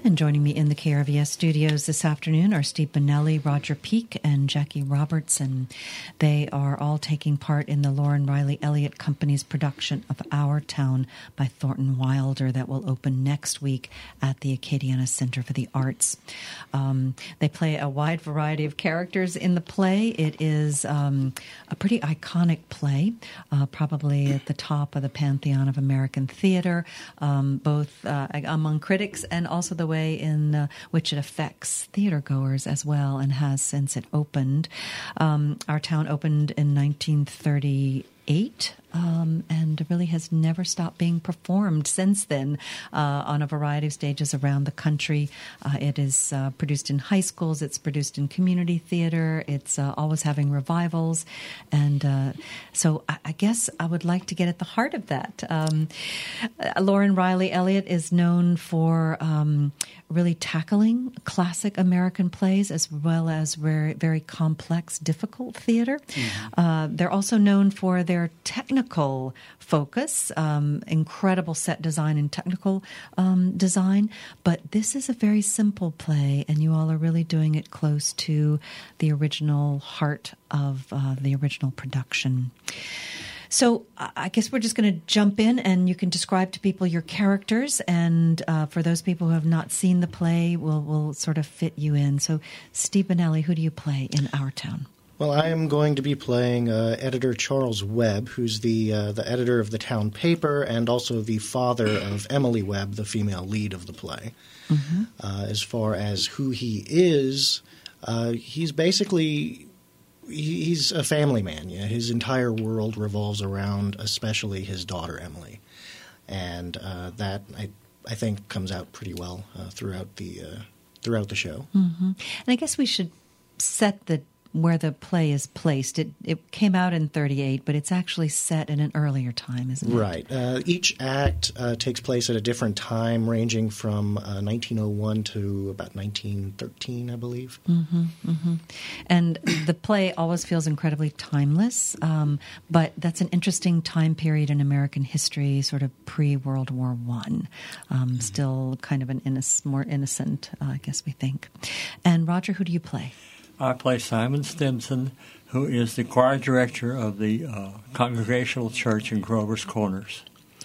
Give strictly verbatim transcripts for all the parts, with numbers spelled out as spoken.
And joining me in the K R V S studios this afternoon are Steve Bonelli, Roger Peak, and Jackie Robertson. They are all taking part in the Lauren Riley Elliott Company's production of Our Town by Thornton Wilder that will open next week at the Acadiana Center for the Arts. Um, they play a wide variety of characters in the play. It is um, a pretty iconic play, uh, probably at the top of the pantheon of American theater, um, both uh, among critics and also the way in uh, which it affects theater goers as well, and has since it opened. Um, Our Town opened in nineteen thirty-eight. Um, and really has never stopped being performed since then uh, on a variety of stages around the country. Uh, it is uh, produced in high schools. It's produced in community theater. It's uh, always having revivals. And uh, so I, I guess I would like to get at the heart of that. Um, uh, Lauren Riley Elliott is known for um, really tackling classic American plays as well as very, very complex, difficult theater. Mm-hmm. Uh, they're also known for their technical Technical focus, um, incredible set design and technical um, design. But this is a very simple play, and you all are really doing it close to the original heart of uh, the original production. So I guess we're just going to jump in, and you can describe to people your characters. And uh, for those people who have not seen the play, we'll, we'll sort of fit you in. So Steve Bonelli, who do you play in Our Town? Well, I am going to be playing uh, editor Charles Webb, who's the uh, the editor of the town paper and also the father of Emily Webb, the female lead of the play. Mm-hmm. Uh, as far as who he is, uh, he's basically he, he's a family man. Yeah, his entire world revolves around, especially his daughter Emily, and uh, that I I think comes out pretty well uh, throughout the uh, throughout the show. Mm-hmm. And I guess we should set the where the play is placed. It it came out in thirty-eight, but it's actually set in an earlier time, isn't it? Right. Uh, each act uh, takes place at a different time, ranging from uh, nineteen oh one to about nineteen thirteen, I believe. Mm-hmm, mm-hmm. And the play always feels incredibly timeless, um, but that's an interesting time period in American history, sort of pre-World War One. Um, mm-hmm. Still kind of an innoc- more innocent, uh, I guess we think. And Roger, who do you play? I play Simon Stimson, who is the choir director of the uh, Congregational Church in Grover's Corners.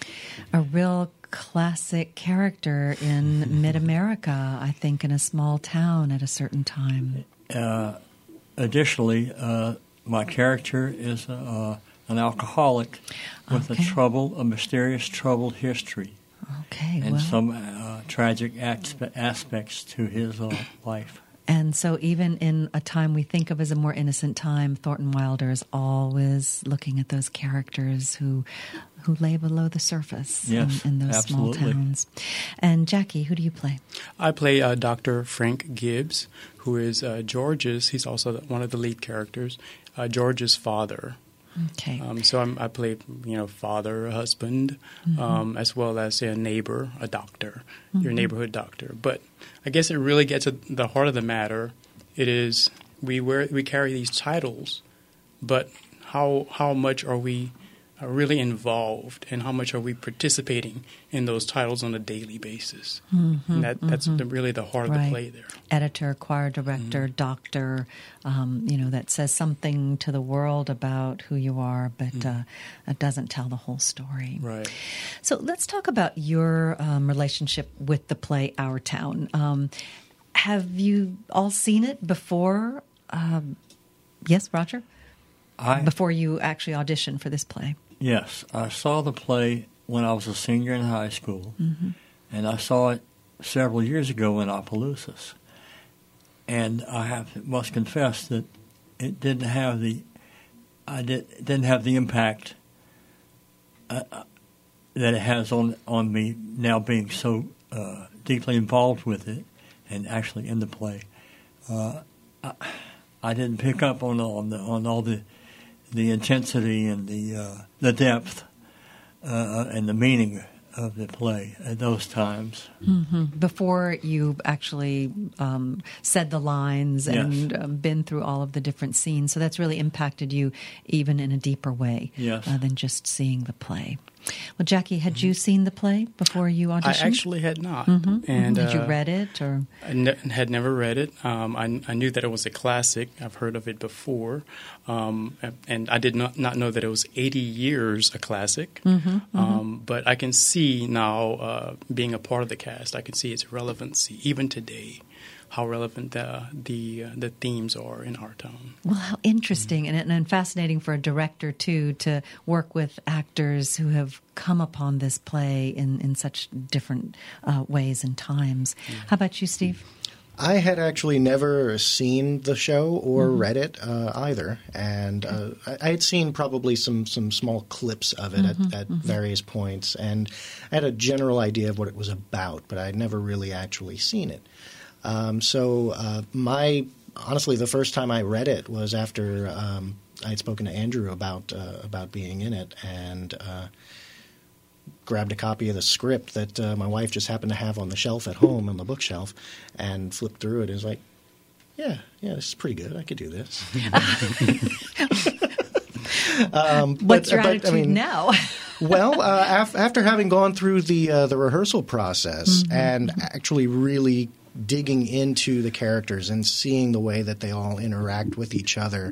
A real classic character in mid-America, I think, in a small town at a certain time. Uh, additionally, uh, my character is uh, an alcoholic with okay. a trouble, a mysterious troubled history. Okay, and well. some uh, tragic aspe- aspects to his uh, life. And so even in a time we think of as a more innocent time, Thornton Wilder is always looking at those characters who who lay below the surface yes, in, in those absolutely. small towns. And Jackie, who do you play? I play uh, Doctor Frank Gibbs, who is uh, George's, he's also one of the lead characters, uh, George's father. Okay. Um, so I'm, I play, you know, father, husband, mm-hmm. um, as well as a neighbor, a doctor, mm-hmm. your neighborhood doctor. But I guess it really gets at the heart of the matter. It is we wear we carry these titles, but how how much are we uh, really involved, and how much are we participating in those titles on a daily basis? Mm-hmm, and that, that's mm-hmm. the, really the heart right. of the play there. Editor, choir director, mm-hmm. doctor, um, you know, that says something to the world about who you are, but mm-hmm. uh, it doesn't tell the whole story. Right. So let's talk about your um, relationship with the play Our Town. Um, have you all seen it before? Um, yes, Roger? I, before you actually auditioned for this play? Yes. I saw the play when I was a senior in high school, mm-hmm. and I saw it several years ago in Opelousas. And I have must confess that it didn't have the I did didn't have the impact uh, that it has on on me now, being so uh, deeply involved with it and actually in the play. Uh, I, I didn't pick up on on the on all the the intensity and the uh, the depth uh, and the meaning of the play at those times. Mm-hmm. Before you actually um, said the lines yes. and um, been through all of the different scenes. So that's really impacted you even in a deeper way yes. uh, than just seeing the play. Well, Jackie, had you seen the play before you auditioned? I actually had not. Mm-hmm. And had you uh, read it? Or I ne- had never read it. Um, I, I knew that it was a classic. I've heard of it before. Um, and I did not, not know that it was eighty years a classic. Mm-hmm, mm-hmm. Um, but I can see now, uh, being a part of the cast, I can see its relevancy, even today, how relevant the the, uh, the themes are in our town. Well, how interesting and, and fascinating for a director, too, to work with actors who have come upon this play in, in such different uh, ways and times. Yeah. How about you, Steve? I had actually never seen the show or mm-hmm. read it uh, either, and uh, I, I had seen probably some, some small clips of it mm-hmm. at, at mm-hmm. various points, and I had a general idea of what it was about, but I had never really actually seen it. Um, so uh, my honestly, the first time I read it was after um, I had spoken to Andrew about uh, about being in it, and uh, grabbed a copy of the script that uh, my wife just happened to have on the shelf at home on the bookshelf, and flipped through it. And was like, yeah, yeah, this is pretty good. I could do this. um, What's but, your but, attitude I mean, now? Well, uh, af- after having gone through the uh, the rehearsal process mm-hmm. and actually really digging into the characters and seeing the way that they all interact with each other,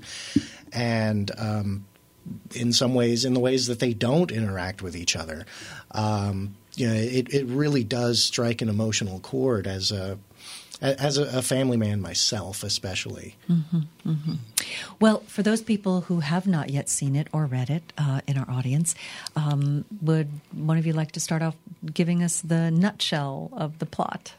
and um, in some ways, in the ways that they don't interact with each other, um, you know, it, it really does strike an emotional chord as a as a, a family man myself, especially. Mm-hmm, mm-hmm. Well, for those people who have not yet seen it or read it uh, in our audience, um, would one of you like to start off giving us the nutshell of the plot?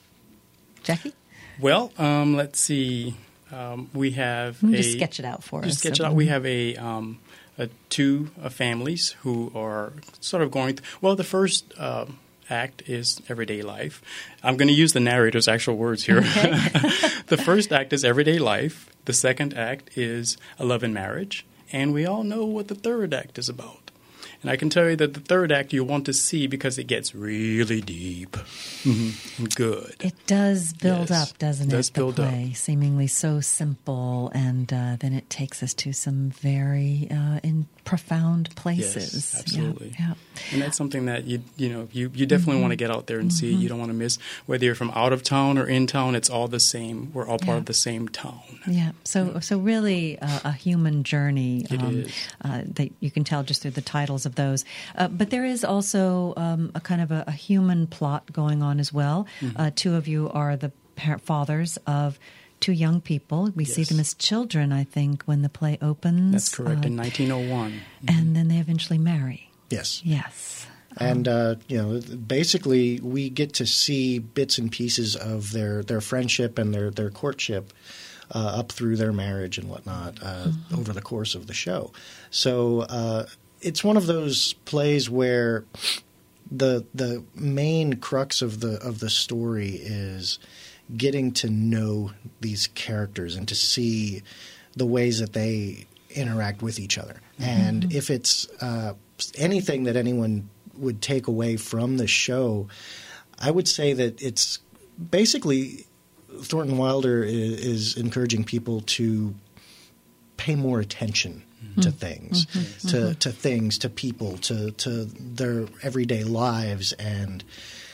Jackie? Well, um, let's see. Um, we have a, just sketch it out for just us. Sketch so, it out. We have a, um, a two uh, families who are sort of going. Th- well, the first uh, act is everyday life. I'm going to use the narrator's actual words here. Okay. The first act is everyday life. The second act is a love and marriage, and we all know what the third act is about. And I can tell you that the third act you'll want to see because it gets really deep mm-hmm. and good. It does build yes. up, doesn't it? It does it? build the play, up. Seemingly so simple, and uh, then it takes us to some very uh, in profound places. Yes, absolutely. Yeah, yeah. And that's something that you you know you, you definitely mm-hmm. want to get out there and mm-hmm. see. You don't want to miss whether you're from out of town or in town. It's all the same. We're all part yeah. of the same town. Yeah. So so really uh, a human journey. It um, is. Uh, that you can tell just through the titles of those. Uh, but there is also um, a kind of a, a human plot going on as well. Mm-hmm. Uh, two of you are the par- fathers of two young people. We yes. see them as children, I think, when the play opens. That's correct, uh, in nineteen oh one. Mm-hmm. And then they eventually marry. Yes. Yes. And, uh, you know, basically we get to see bits and pieces of their, their friendship and their, their courtship uh, up through their marriage and whatnot uh, mm-hmm. over the course of the show. So uh, it's one of those plays where the the main crux of the of the story is getting to know these characters and to see the ways that they interact with each other. Mm-hmm. And if it's uh, anything that anyone would take away from the show, I would say that it's basically Thornton Wilder is, is encouraging people to pay more attention mm-hmm. to things, mm-hmm. to mm-hmm. to things, to people, to to their everyday lives, and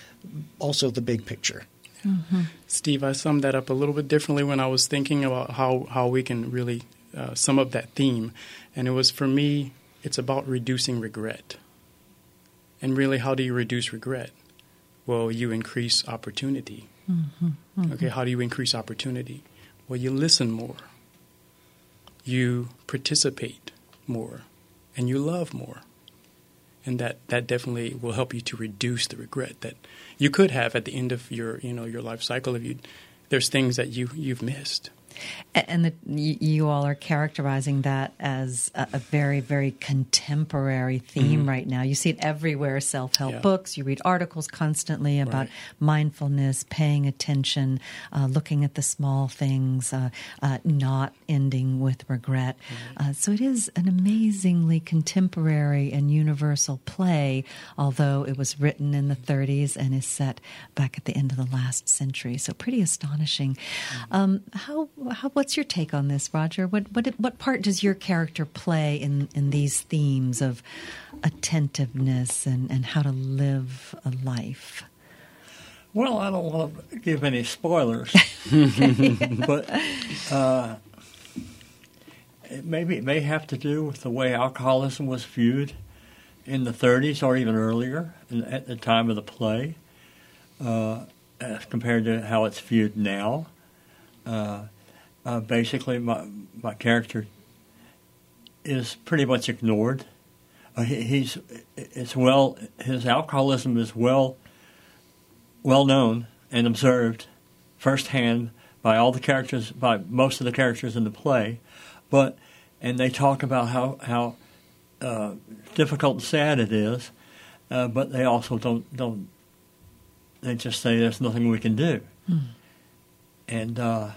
also the big picture. Mm-hmm. Steve, I summed that up a little bit differently when I was thinking about how, how we can really uh, sum up that theme. And it was, for me, it's about reducing regret. And really, how do you reduce regret? Well, you increase opportunity. Mm-hmm. Mm-hmm. Okay, how do you increase opportunity? Well, you listen more. You participate more. And you love more. And that, that definitely will help you to reduce the regret that you could have at the end of your, you know, your life cycle. If you, there's things that you, you've missed. And the, you all are characterizing that as a, a very, very contemporary theme mm-hmm. right now. You see it everywhere, self-help yeah. books. You read articles constantly about right. mindfulness, paying attention, uh, looking at the small things, uh, uh, not ending with regret. Mm-hmm. Uh, so it is an amazingly contemporary and universal play, although it was written in the thirties and is set back at the end of the last century. So pretty astonishing. Mm-hmm. Um, how how, what's your take on this, Roger? What what what part does your character play in, in these themes of attentiveness and, and how to live a life? Well, I don't want to give any spoilers, but uh, it maybe it may have to do with the way alcoholism was viewed in the thirties or even earlier, in, at the time of the play, uh, as compared to how it's viewed now. Uh, uh, basically, my my character is pretty much ignored. Uh, he, he's it's well his alcoholism is well well known and observed firsthand by all the characters, by most of the characters in the play, but and they talk about how how uh, difficult and sad it is, uh, but they also don't don't they just say there's nothing we can do. Mm. And uh,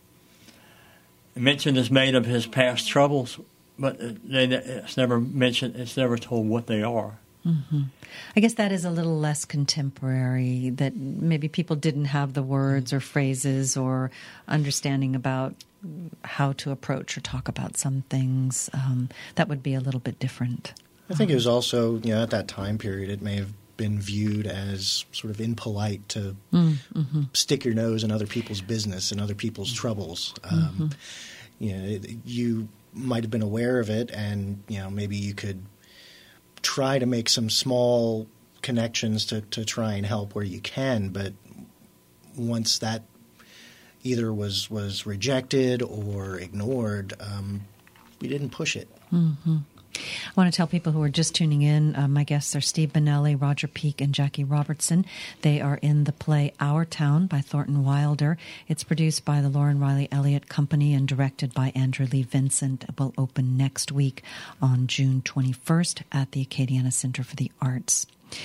mention is made of his past troubles, but it's never mentioned. It's never told what they are. Mm-hmm. I guess that is a little less contemporary. That maybe people didn't have the words or phrases or understanding about how to approach or talk about some things. Um, that would be a little bit different. I think it was also, you know, at that time period, it may have been viewed as sort of impolite to mm-hmm. stick your nose in other people's business and other people's troubles. Um, mm-hmm. You know, you might have been aware of it, and you know, maybe you could try to make some small connections to, to try and help where you can. But once that either was was rejected or ignored, um, we didn't push it. Mm-hmm. I want to tell people who are just tuning in, uh, my guests are Steve Bonelli, Roger Peak, and Jackie Robertson. They are in the play Our Town by Thornton Wilder. It's produced by the Lauren Riley Elliott Company and directed by Andrew Lee Vincent. It will open next week on June twenty-first at the Acadiana Center for the Arts.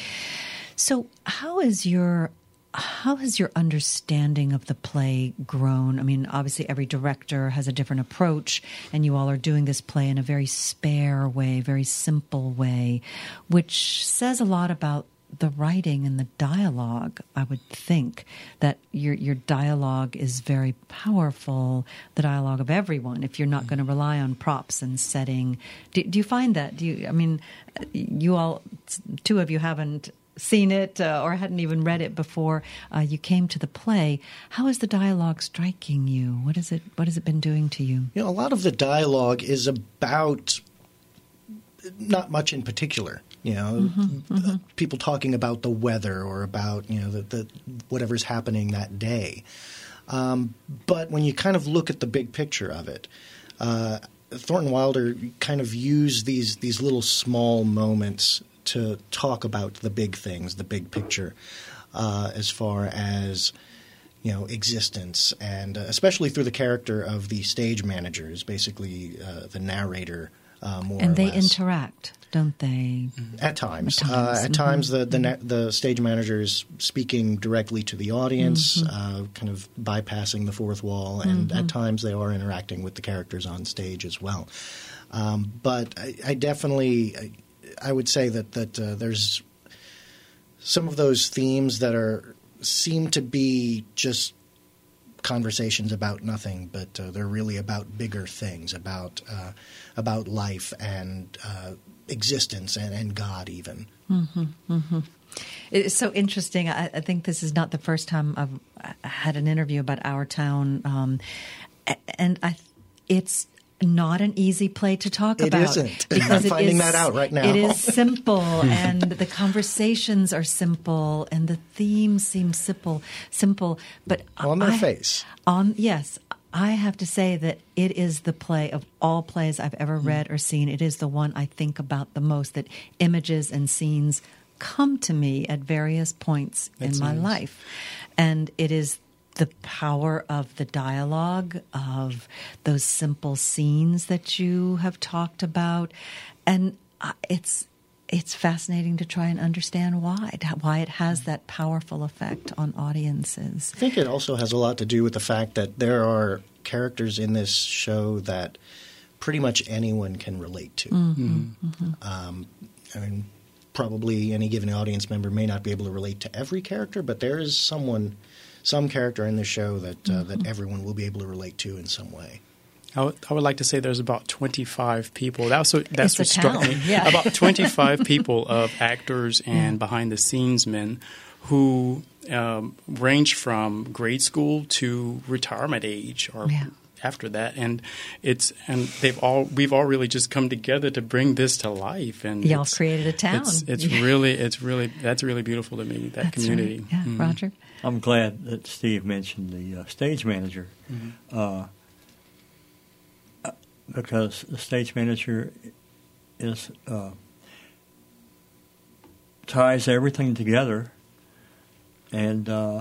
So how is your... How has your understanding of the play grown? I mean, obviously every director has a different approach, and you all are doing this play in a very spare way, very simple way, which says a lot about the writing and the dialogue. I would think that your your dialogue is very powerful, the dialogue of everyone, if you're not going to rely on props and setting. Do, do you find that? Do you? I mean, you all, two of you haven't seen it uh, or hadn't even read it before uh, you came to the play. How is the dialogue striking you? What is it? What has it been doing to you? You know, a lot of the dialogue is about not much in particular. You know, mm-hmm, mm-hmm. people talking about the weather or about you know the, the whatever's happening that day. Um, but when you kind of look at the big picture of it, uh, Thornton Wilder kind of used these these little small moments to talk about the big things, the big picture, uh, as far as, you know, existence, and uh, especially through the character of the stage manager, is basically uh, the narrator, uh, more and or they less. interact, don't they? At times. At times, uh, at mm-hmm. times the, the, na- the stage manager is speaking directly to the audience, mm-hmm. uh, kind of bypassing the fourth wall, and mm-hmm. at times they are interacting with the characters on stage as well. Um, but I, I definitely... I, I would say that that uh, there's some of those themes that are seem to be just conversations about nothing, but uh, they're really about bigger things, about uh, about life and uh, existence and, and God even. Mm-hmm, mm-hmm. It's so interesting. I, I think this is not the first time I've had an interview about Our Town, um, and I it's. not an easy play to talk it about. It isn't. I'm finding that out right now. It is simple, and the conversations are simple, and the themes seem simple. Simple, but on their I, face. On yes, I have to say that it is the play of all plays I've ever read or seen. It is the one I think about the most. That images and scenes come to me at various points That's in my nice. life, and it is the power of the dialogue, of those simple scenes that you have talked about. And it's it's fascinating to try and understand why, why it has that powerful effect on audiences. I think it also has a lot to do with the fact that there are characters in this show that pretty much anyone can relate to. Mm-hmm, mm-hmm. Um, I mean, probably any given audience member may not be able to relate to every character, but there is someone some character in the show that uh, Mm-hmm. that everyone will be able to relate to in some way. I would, I would like to say there's about twenty-five people. That's what, that's It's a what struck town, me. yeah. About twenty-five people of actors and behind-the-scenes men who um, range from grade school to retirement age or Yeah. after that. And it's and they've all we've all really just come together to bring this to life. And Y'all it's- created a town. It's, it's really it's really that's really beautiful to me. That That's community. right. Yeah, Mm. Roger? I'm glad that Steve mentioned the uh, stage manager, uh, because the stage manager is uh, ties everything together, and uh,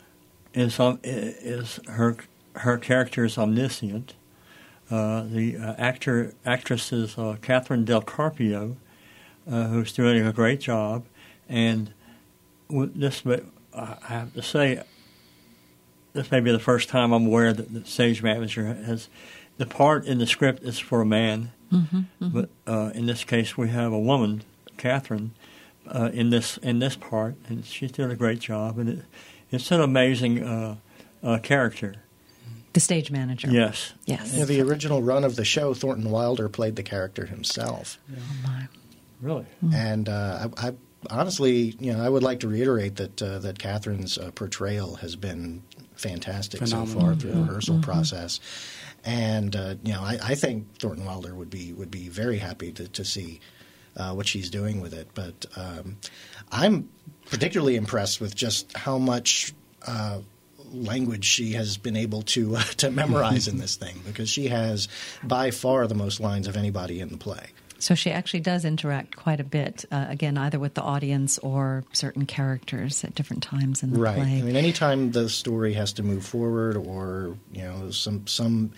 is um, is her her character is omniscient. Uh, the uh, actor actress is uh, Catherine Del Carpio, uh, who's doing a great job, and with this. But I have to say, this may be the first time I'm aware that the stage manager has the part in the script is for a man, Mm-hmm, mm-hmm. but uh, in this case we have a woman, Catherine, uh, in this in this part, and she's doing a great job, and it, it's an amazing uh, uh, character. The stage manager. Yes, Yes. Yeah, the original run of the show, Thornton Wilder played the character himself. Oh, my. really. And uh, I, I honestly, you know, I would like to reiterate that uh, that Catherine's uh, portrayal has been fantastic Phenomenal. so far through the Mm-hmm. rehearsal process. And uh, you know, I, I think Thornton Wilder would be would be very happy to, to see uh, what she's doing with it. But um, I'm particularly impressed with just how much uh, language she has been able to uh, to memorize in this thing, because she has by far the most lines of anybody in the play. So she actually does interact quite a bit, uh, again, either with the audience or certain characters at different times in the Right. play. I mean, anytime the story has to move forward, or you know, some some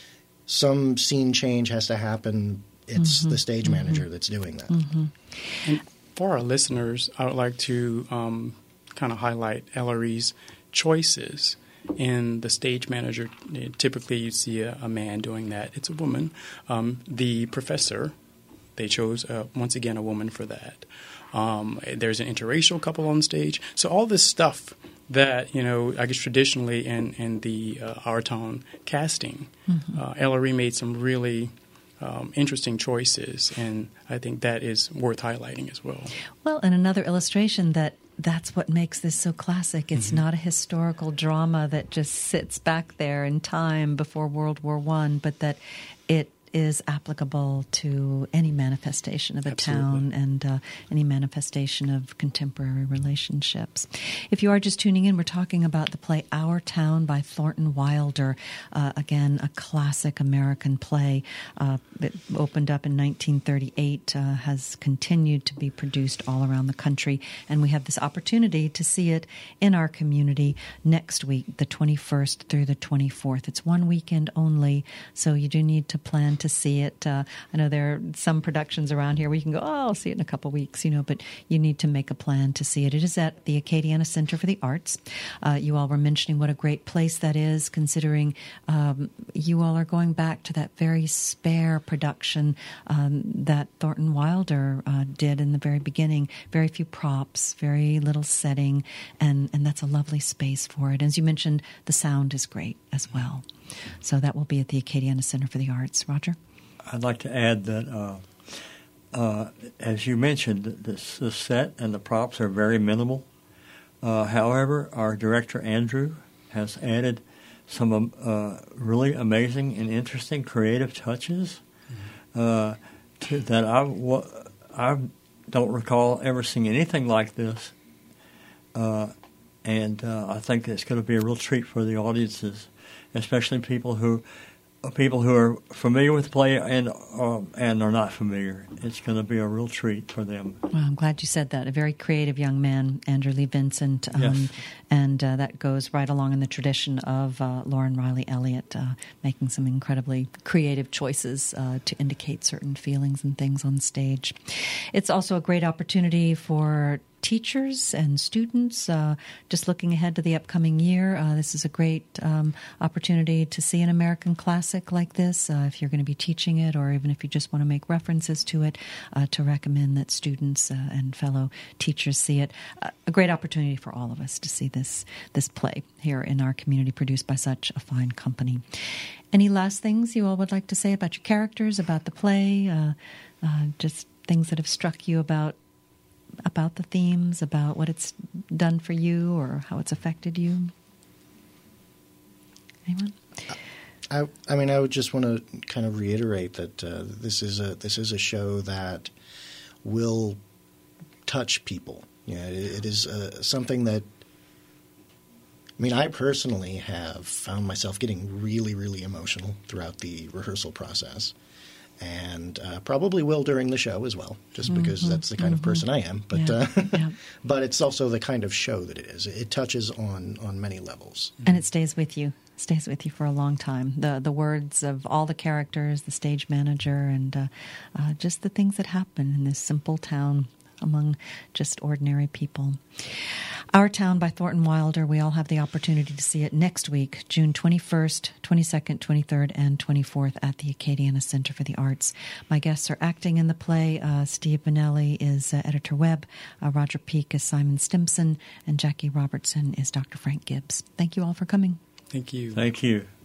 some scene change has to happen, it's Mm-hmm. the stage manager that's doing that. And for our listeners, I would like to um, kind of highlight Ellery's choices. In the stage manager, typically you see a, a man doing that. It's a woman. Um, the professor, they chose, uh, once again, a woman for that. Um, there's an interracial couple on stage. So all this stuff that, you know, I guess traditionally in, in the uh, Our Town casting, mm-hmm. uh, Ellery made some really um, interesting choices, and I think that is worth highlighting as well. Well, and another illustration that that's what makes this so classic. It's mm-hmm. not a historical drama that just sits back there in time before World War One, but that it is applicable to any manifestation of a Absolutely. town and uh, any manifestation of contemporary relationships. If you are just tuning in, we're talking about the play Our Town by Thornton Wilder. Uh, again, a classic American play. Uh, it opened up in nineteen thirty-eight, uh, has continued to be produced all around the country, and we have this opportunity to see it in our community next week, the twenty-first through the twenty-fourth. It's one weekend only, so you do need to plan to see it. Uh, I know there are some productions around here where you can go, oh, I'll see it in a couple weeks, you know, but you need to make a plan to see it. It is at the Acadiana Center for the Arts. Uh, you all were mentioning what a great place that is, considering um, you all are going back to that very spare production um, that Thornton Wilder uh, did in the very beginning. Very few props, very little setting, and, and that's a lovely space for it. As you mentioned, the sound is great as well. So that will be at the Acadiana Center for the Arts. Roger? I'd like to add that, uh, uh, as you mentioned, this, the set and the props are very minimal. Uh, however, our director, Andrew, has added some um, uh, really amazing and interesting creative touches uh, to, that I, w- I don't recall ever seeing anything like this. Uh, and uh, I think it's going to be a real treat for the audiences, especially people who people who are familiar with the play and uh, and are not familiar. It's going to be a real treat for them. Well, I'm glad you said that. A very creative young man, Andrew Lee Vincent, um, Yes. and uh, that goes right along in the tradition of uh, Lauren Riley Elliott, uh, making some incredibly creative choices uh, to indicate certain feelings and things on stage. It's also a great opportunity for teachers and students, uh, just looking ahead to the upcoming year, uh, this is a great um, opportunity to see an American classic like this, uh, if you're going to be teaching it, or even if you just want to make references to it, uh, to recommend that students uh, and fellow teachers see it. Uh, a great opportunity for all of us to see this this play here in our community, produced by such a fine company. Any last things you all would like to say about your characters, about the play, uh, uh, just things that have struck you about about the themes, about what it's done for you or how it's affected you? Anyone? I, I mean, I would just want to kind of reiterate that uh, this is a this is a show that will touch people. Yeah, it, it is uh, something that. I mean, I personally have found myself getting really, really emotional throughout the rehearsal process. And uh, probably will during the show as well, just because mm-hmm, that's the kind mm-hmm. of person I am. But yeah, uh, yeah. but it's also the kind of show that it is. It touches on, on many levels. And it stays with you. Stays with you for a long time. The the words of all the characters, the stage manager, and uh, uh, just the things that happen in this simple town among just ordinary people. Our Town by Thornton Wilder. We all have the opportunity to see it next week, June twenty-first, twenty-second, twenty-third, and twenty-fourth at the Acadiana Center for the Arts. My guests are acting in the play. Uh, Steve Bonelli is uh, Editor Webb. Uh, Roger Peak is Simon Stimson. And Jackie Robertson is Doctor Frank Gibbs. Thank you all for coming. Thank you. Thank you.